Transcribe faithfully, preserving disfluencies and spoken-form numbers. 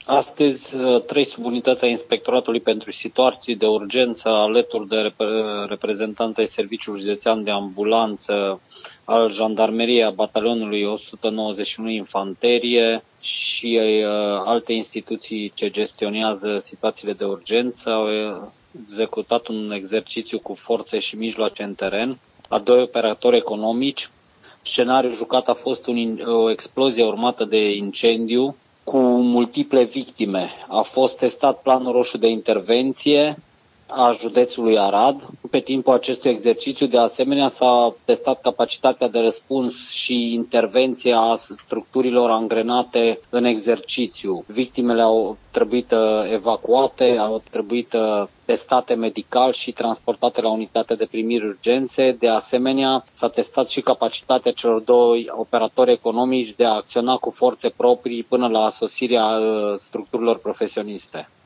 Astăzi, trei subunități ale Inspectoratului pentru Situații de Urgență, alături de reprezentanța ai Serviciului Județean de Ambulanță, al Jandarmeriei, a Batalionului o sută nouăzeci și unu Infanterie și alte instituții ce gestionează situațiile de urgență au executat un exercițiu cu forțe și mijloace în teren a doi operatori economici. Scenariul jucat a fost un, o explozie urmată de incendiu cu multiple victime. A fost testat planul roșu de intervenție a județului Arad. Pe timpul acestui exercițiu, de asemenea, s-a testat capacitatea de răspuns și intervenție a structurilor angrenate în exercițiu. Victimele au trebuit evacuate, au trebuit testate medical și transportate la unitate de primiri urgențe. De asemenea, s-a testat și capacitatea celor doi operatori economici de a acționa cu forțe proprii până la sosirea structurilor profesioniste.